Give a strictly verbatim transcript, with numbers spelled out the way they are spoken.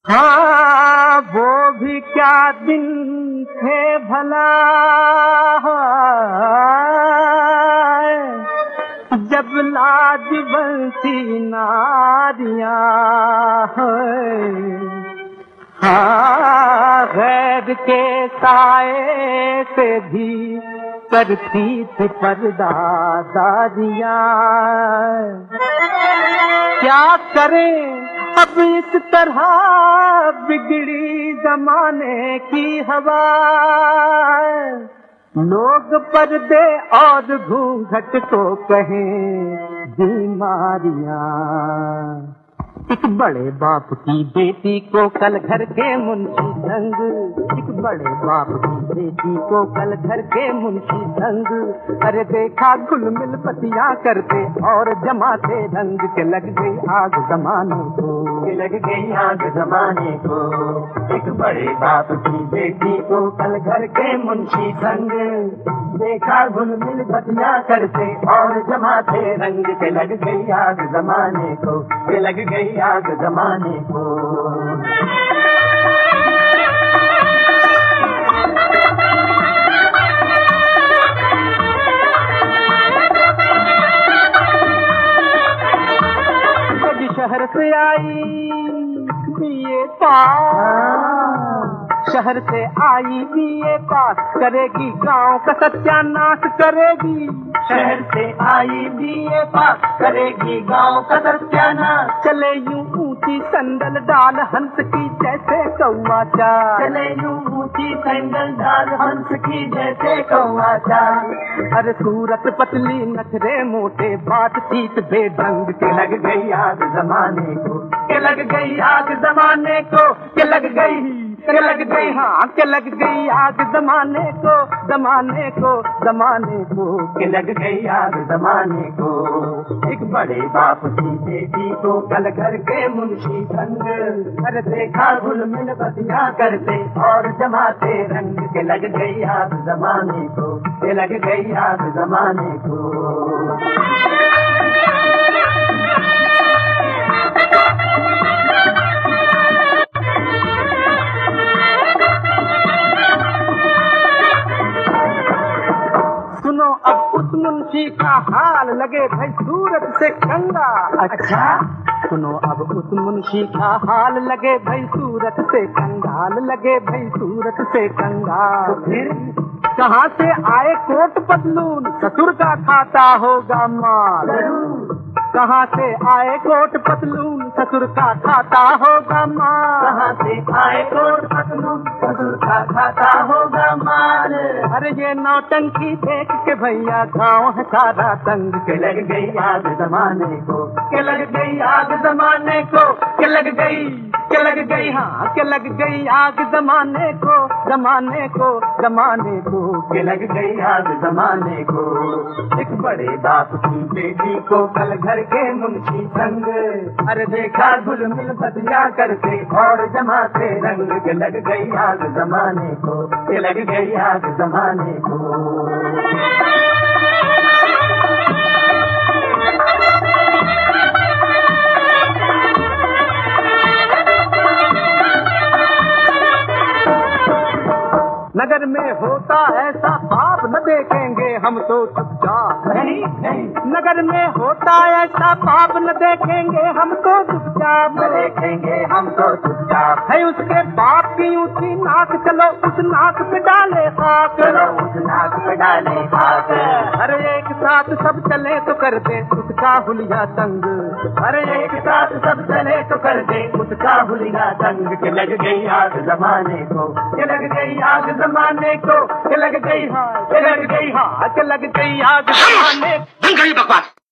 हाँ वो भी क्या दिन थे भला, जब लाजवंती नारियां, हाँ गैर के साए से भी करती थी पर्दादारियां। क्या करें अब इस तरह बिगड़ी जमाने की हवा, लोग पर्दे और घूंघट को कहें बीमारियां। एक बड़े बाप की बेटी को कल घर के मुंशी संग, एक बड़े बाप की बेटी को कल घर के मुंशी संग, अरे देखा घुल मिल पतियां करते और जमाते रंग के लग गई आग जमाने को, के लग गई आग जमाने को। एक बड़े बाप की बेटी को कल घर के मुंशी संग, देखा घुल मिल पतियां करते और जमाते रंग के लग गई आग जमाने को, के लग गई आग जमाने को। कभी शहर से आई बीए पास, शहर से आई बीए पास, करेगी गांव का सत्यानाश करेगी। शहर से आई बीए पास, करेगी गांव का सत्यानाश। चले यूं ऊंची संदल डाल हंस की जैसे कौआ चाल, चले यूं ऊंची संदल डाल हंस की जैसे कौआ चाल। अरे सूरत पतली नखरे मोटे बातचीत बेढंग के लग गई आग जमाने को, के लग गई आग जमाने को, के लग गई के लग गई हाँ के लग गई आग जमाने को, जमाने को जमाने को, के लग गई आग जमाने को। एक बड़े बाप की बेटी को कल घर के मुंशी संग, अरे देखा घुल मिल बतियां करते और जमाते रंग के लग गई आग जमाने को, के लग गई आग जमाने को। सुनो अब उस मुंशी का हाल लगे भाई सूरत से कंगा। अच्छा सुनो अब उस मुंशी का हाल लगे भाई सूरत से कंगाल, लगे भाई सूरत से कंगाल। तो फिर कहाँ से आए कोट पतलून, ससुर का खाता होगा माल। कहाँ से आए कोट पतलून, ससुर का खाता होगा माल। कहाँ से आए कोट पतलून, ससुर का खाता होगा माल। अरे ये नौटंकी देख के भैया गाँव है सारा तंग, के लग गई आग जमाने को, के लग गई आग जमाने को, के लग गई के लग गई हाँ के लग गई आग जमाने को, जमाने को जमाने को, के लग गई आग जमाने को। एक बड़े बाप की बेटी को कल घर के मुंशी संग, अरे देखा घुल मिल बतियां करते और जमाते रंग के लग गई आग जमाने को, के लग गई आग जमाने को। नगर में होता ऐसा पाप न देखेंगे हम तो चुपचाप, नहीं नहीं नगर में होता ऐसा पाप न देखेंगे हम तो चुपचाप, न देखेंगे हम तो चुपचाप। है उसके बाप की ऊंची नाक, चलो उस नाक पे डाले खाक, चलो उस नाक पे डाले खाक। अरे एक साथ सब चले तो कर दे उसका हुलिया तंग, अरे एक साथ सब चले तो कर दे उसका हुलिया तंग, के लग गई आग जमाने को, के लग गई आग जमाने को, के लग गई हाँ के लग गई हाँ के लग गई आग जमाने। बंद करिए बकवास।